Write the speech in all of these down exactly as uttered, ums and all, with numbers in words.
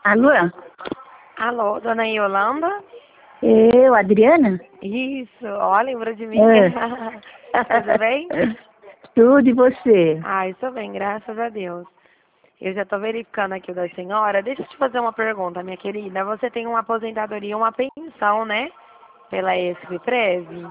Alô? Alô, dona Yolanda? Eu, Adriana? Isso, ó, lembrou de mim? É. Tudo bem? Tudo, e você? Ah, estou bem, graças a Deus. Eu já estou verificando aqui o da senhora. Deixa eu te fazer uma pergunta, minha querida. Você tem uma aposentadoria, uma pensão, né? Pela ESPREV?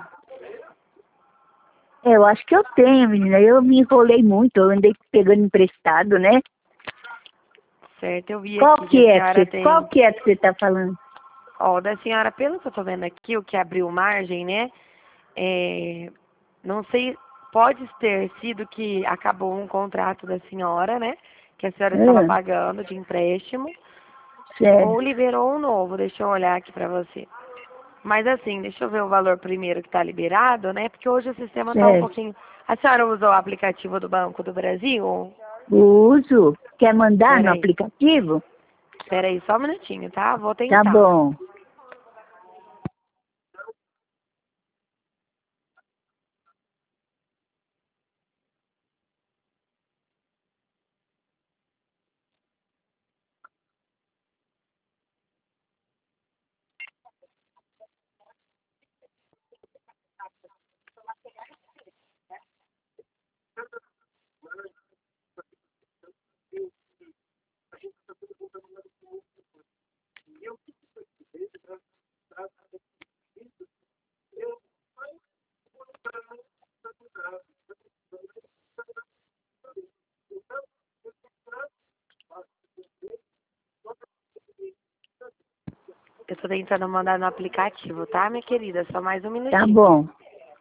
É, eu acho que eu tenho, menina. Eu me enrolei muito, eu andei pegando emprestado, né? Certo, eu vi Qual aqui que que a é que senhora você, tem... qual que é que você tá falando? Ó, da senhora, pelo que eu estou vendo aqui, o que abriu margem, né? É... Não sei, pode ter sido que acabou um contrato da senhora, né? Que a senhora estava Ah, pagando de empréstimo. sério. Ou liberou um novo, deixa eu olhar aqui pra você. Mas assim, deixa eu ver o valor primeiro que está liberado, né? Porque hoje o sistema está um Sério. pouquinho... A senhora usou o aplicativo do Banco do Brasil? Uso. Quer mandar no Peraí, aplicativo? peraí, só um minutinho, tá? Vou Tá tentar. bom. Eu tô tentando mandar no aplicativo, tá, minha querida? Só mais um Tá minutinho. bom.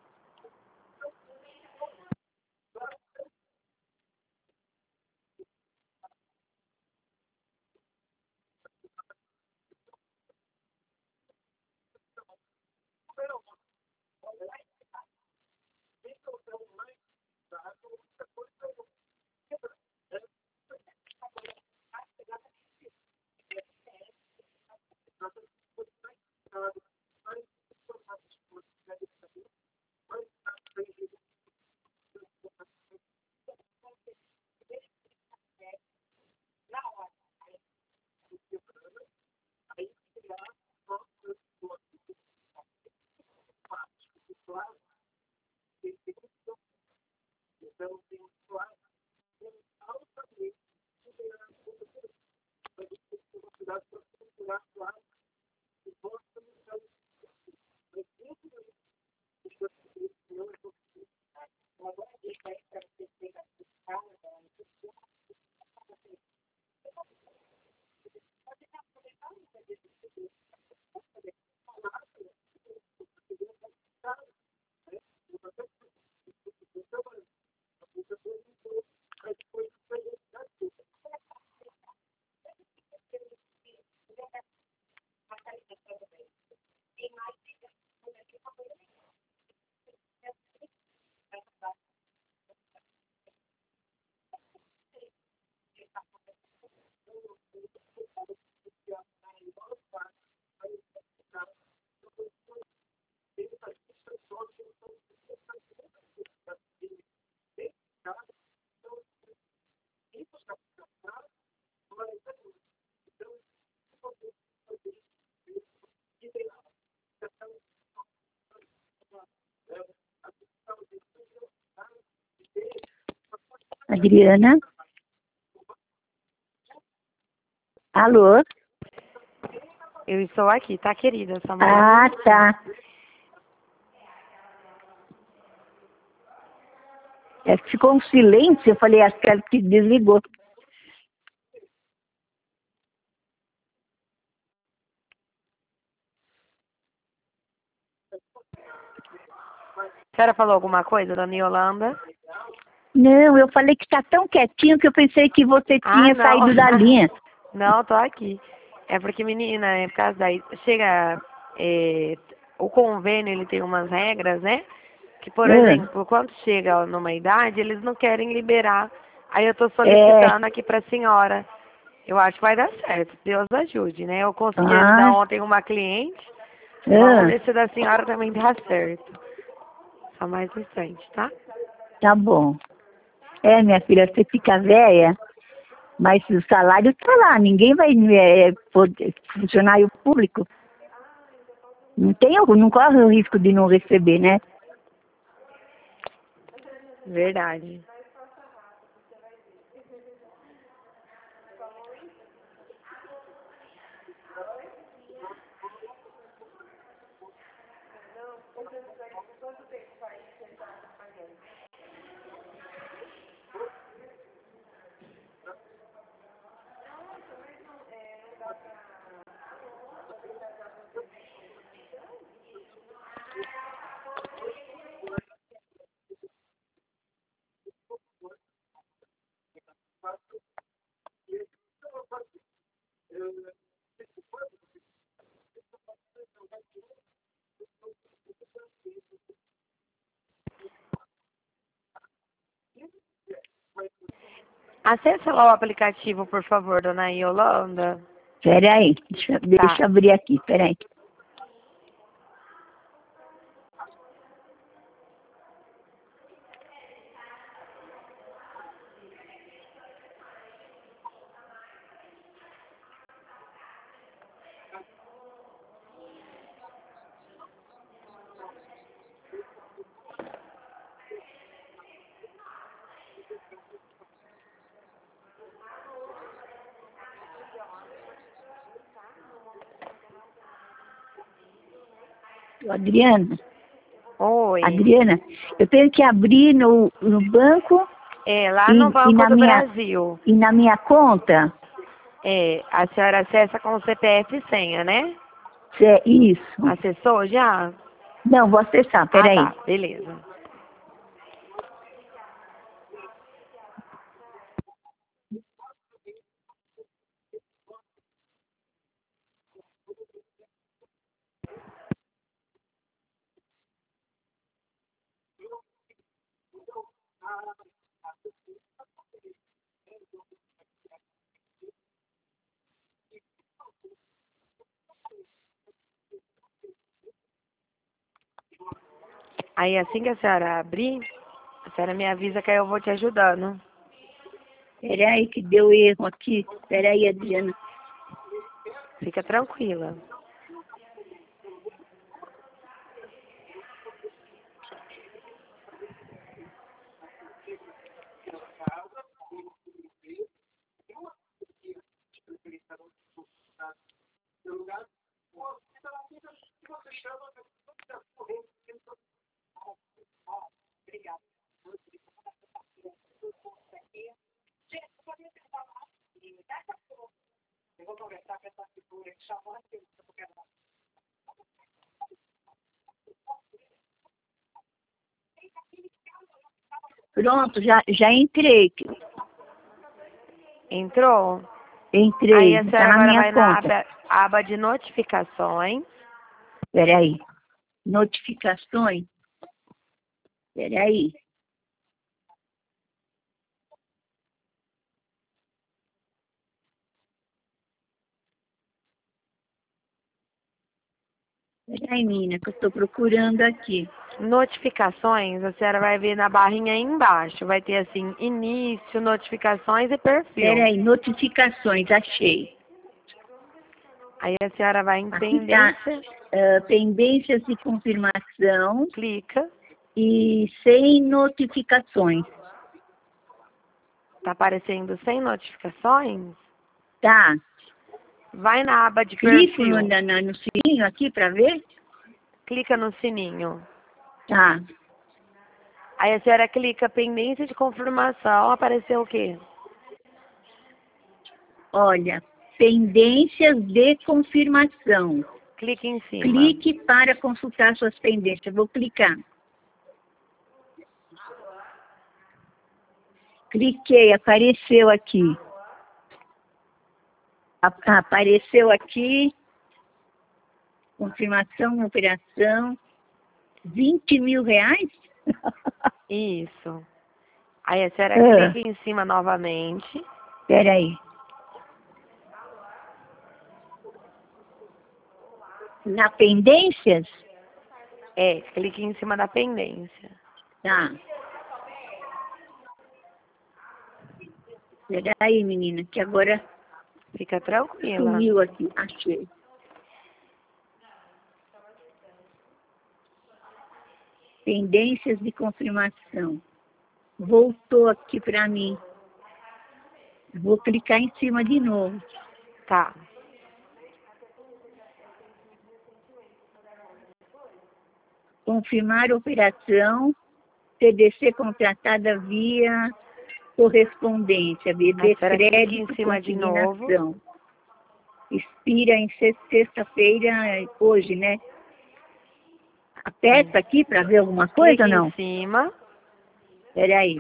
Adriana? Alô? Eu estou aqui, tá, querida? Só mais um Ah, minutinho. tá. É, ficou um silêncio, eu falei, acho que ela que desligou. A senhora falou alguma coisa, dona Yolanda? Não, eu falei que tá tão quietinho que eu pensei que você Ah, tinha não. saído da linha. Não, tô aqui. É porque, menina, é por causa daí. Chega. É, o convênio, ele tem umas regras, né? Que, por Ah, exemplo, quando chega numa idade, eles não querem liberar. Aí eu tô é. solicitando aqui pra senhora. Eu acho que vai dar certo. Deus ajude, né? Eu consegui ajudar Ah, ontem uma cliente. Vamos ah, ver se da senhora também dá certo. Só mais um instante, tá? tá bom. É, minha filha, você fica velha, Mas o salário está lá, ninguém vai é, poder, funcionário público. Não tem, não corre o risco de não receber, né? Verdade. Acesse lá o aplicativo, por favor, dona Yolanda. Espera aí, deixa, deixa eu abrir aqui, espera aí. Adriana, Oi. Adriana, eu tenho que abrir no, no banco É, lá e, no Banco e na do minha, Brasil. e na minha conta. É, a senhora acessa com o C P F e senha, né? É isso. Acessou já? Não, vou acessar, Ah, peraí. tá. Beleza. Aí assim que a senhora abrir, a senhora me avisa que aí eu vou te ajudando. Peraí que deu erro aqui. Peraí, Adriana. Fica tranquila. Pronto, já, já entrei. Entrou? Aí Entrei, a tá senhora na agora minha vai na conta. aba, aba de notificações. Peraí. Notificações. Peraí. Peraí, menina, que eu estou procurando aqui. Notificações, a senhora vai ver na barrinha aí embaixo. Vai ter assim, início, notificações e perfil. Peraí, notificações, achei. Aí a senhora vai em Aqui está pendência, uh, pendências de confirmação clica. e sem notificações. Tá aparecendo sem notificações? Tá. Vai na aba de Clico perfil. no, no, no sininho aqui para ver? Clica no sininho. Tá. Aí a senhora clica pendência de confirmação, apareceu o quê? Olha, pendências de confirmação. Clique em cima. Clique para consultar suas pendências. Vou clicar. Cliquei, apareceu aqui. A- Apareceu aqui. Confirmação, operação. vinte mil reais? Isso. Aí a senhora Ah, clica em cima novamente. peraí. Na pendências? É, clique em cima da pendência. Tá. Peraí, menina, que agora Fica tranquila. sumiu aqui. Achei. Pendências de confirmação. Voltou aqui para mim. Vou clicar em cima de novo. Tá. Confirmar operação. C D C contratada via correspondência. B B A senhora clica crédito em cima de consignação. Expira em se- sexta-feira, hoje, né? Aperta aqui para ver alguma coisa Clica ou não? em cima. Peraí.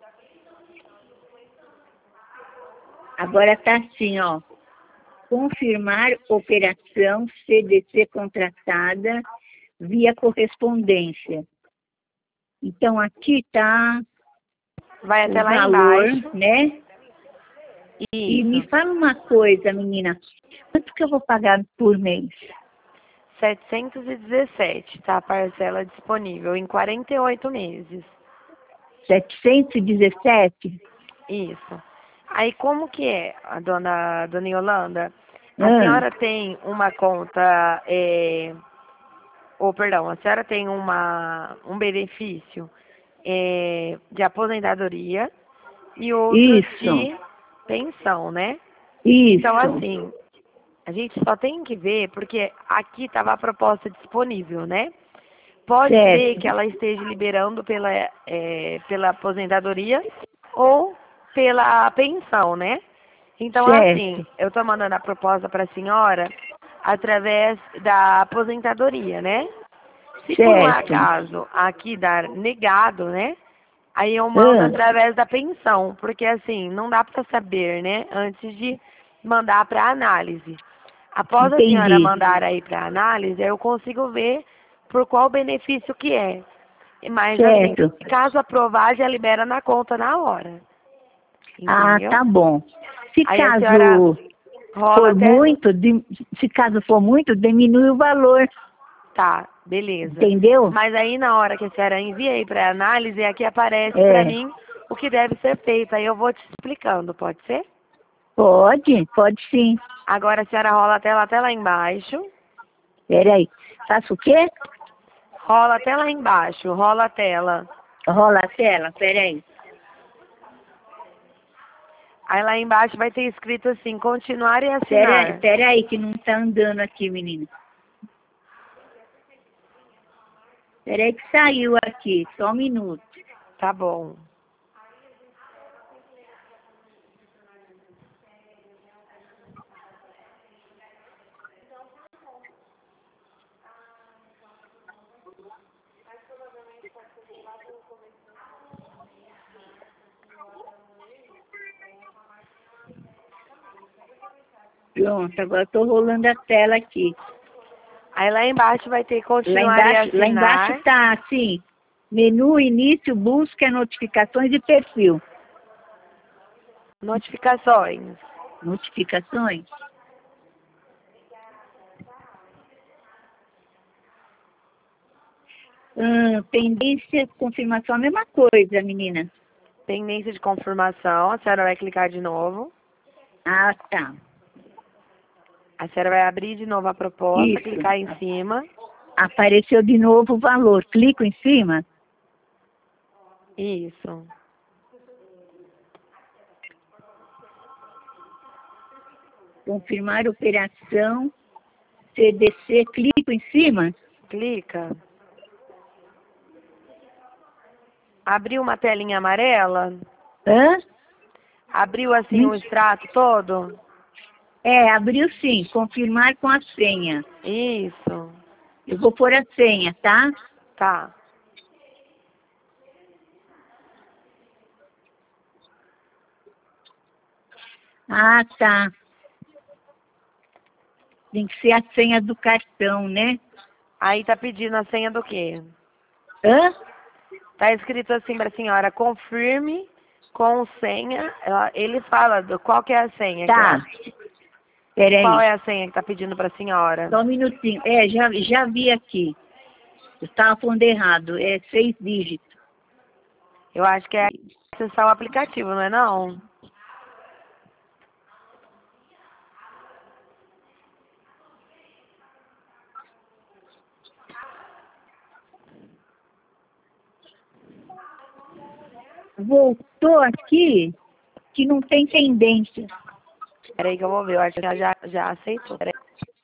Agora tá assim, ó. Confirmar operação C D C contratada via correspondência. Então, aqui tá Vai o até lá valor, embaixo. né? E me Isso. fala uma coisa, menina. Quanto que eu vou pagar por mês? setecentos e dezessete, tá? A parcela disponível em quarenta e oito meses. setecentos e dezessete? Isso. Aí como que é, a dona, dona Yolanda? A Ah, senhora tem uma conta, é, ou perdão, a senhora tem uma, um benefício é, de aposentadoria e outro isso, de pensão, né? isso. Então, assim, a gente só tem que ver, porque aqui estava a proposta disponível, né? Pode ser Certo. que ela esteja liberando pela, é, pela aposentadoria ou pela pensão, né? Então, Certo. assim, eu estou mandando a proposta para a senhora através da aposentadoria, né? Se por um Certo. acaso aqui dar negado, né? Aí eu mando Ah, através da pensão, porque assim, não dá para saber, né? Antes de mandar para análise. Após a senhora entendi. mandar aí para análise, eu consigo ver por qual benefício que é. Mas assim, Certo. caso aprovar, já libera na conta na hora. Ah, Entendeu? tá bom. Se Aí a senhora caso rola for até. muito, di- se caso for muito, diminui o valor, Tá, beleza. entendeu? Mas aí na hora que a senhora envia aí para análise, aqui aparece para É, mim o que deve ser feito. Aí eu vou te explicando, pode ser? pode, pode sim. Agora a senhora rola até lá, até lá embaixo. Peraí, faço o quê? Rola até lá embaixo, rola a tela. Rola a tela, peraí. Aí lá embaixo vai ter escrito assim, continuar e Peraí, assinar. peraí que não tá andando aqui, menina. Peraí que saiu aqui, só um minuto. Tá bom. Pronto, agora estou rolando a tela aqui. Aí lá embaixo vai ter Lá continuar e embaixo, lá assinar. embaixo tá assim, menu, início, busca, notificações e perfil. Notificações. Notificações. Hum, pendência, confirmação, a mesma coisa, menina. Pendência de confirmação. A senhora vai clicar de novo. Ah, tá. A senhora vai abrir de novo a proposta, Isso. clicar em cima. Apareceu de novo o valor. Clico em cima. Isso. Confirmar operação. C D C, clico em cima. Clica. Abriu uma telinha amarela? Hã? Abriu assim Hum? o extrato todo? É, abriu sim. Confirmar com a senha. Isso. Eu vou pôr a senha, tá? Tá. Ah, tá. Tem que ser a senha do cartão, né? Aí tá pedindo a senha do quê? Hã? Tá escrito assim pra senhora, confirme com senha. Ela- Ele fala do qual que é a senha. que Tá. ela- Peraí. Qual é a senha que tá pedindo pra senhora? Só um minutinho. É, já, já vi aqui. Eu estava pondo errado. É seis dígitos. Eu acho que é acessar o aplicativo, não é não? voltou aqui que não tem tendência. Peraí que eu vou ver, eu acho que ela já, já aceitou. Peraí.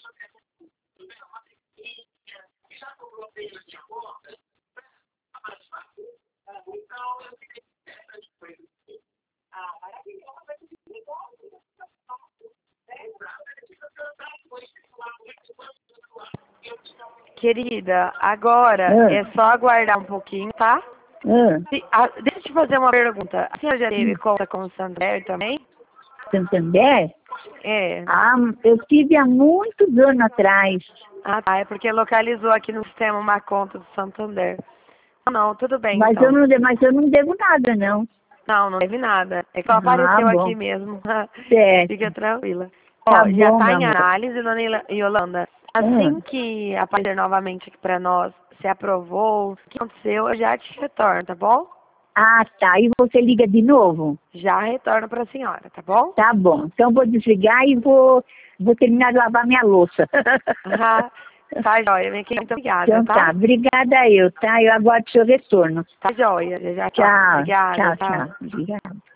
Querida, agora Ah. é só aguardar um pouquinho, tá? Ah, Se- ah, deixa eu te fazer uma pergunta. A senhora já teve conta com o Santander também? Santander? É. Ah, eu tive há muitos anos atrás. Ah, tá. É porque localizou aqui no sistema uma conta do Santander. Não, não, tudo bem, Mas então. eu não, de- mas eu não devo nada, não. Não, não teve nada. É que só Ah, apareceu bom. aqui mesmo. Fica Certo. tranquila. Tá Ó, já bom, tá meu em amor. análise, dona Ila- Yolanda. Assim que aparecer novamente aqui pra nós, se aprovou, o que aconteceu, eu já te retorno, tá bom? Ah, tá. E você liga de novo? Já retorno pra senhora, tá bom? Tá bom. Então vou desligar e vou, vou terminar de lavar minha louça. Ah, tá joia, minha querida. Muito obrigada, Então tá. tá? Obrigada eu, tá? Eu aguardo seu retorno. Tá joia. Já, já, Tchau. Obrigada, Tchau, tchau. tchau. Obrigada.